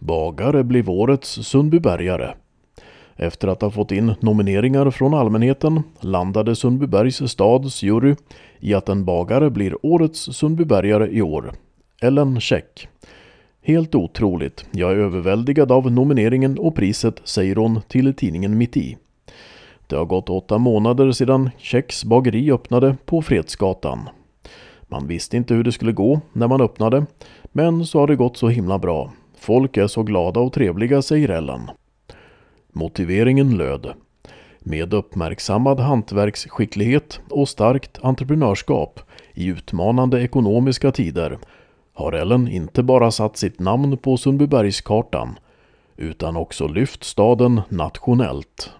Bagare blev årets Sundbybergare. Efter att ha fått in nomineringar från allmänheten landade Sundbybergs stads jury i att en bagare blir årets Sundbybergare i år. Ellen Check. Helt otroligt, jag är överväldigad av nomineringen och priset, säger hon till tidningen Mitt i. Det har gått 8 månader sedan Checks bageri öppnade på Fredsgatan. Man visste inte hur det skulle gå när man öppnade, men så har det gått så himla bra. Folk är så glada och trevliga, säger Ellen. Motiveringen löd: med uppmärksammad hantverksskicklighet och starkt entreprenörskap i utmanande ekonomiska tider har Ellen inte bara satt sitt namn på Sundbybergskartan utan också lyft staden nationellt.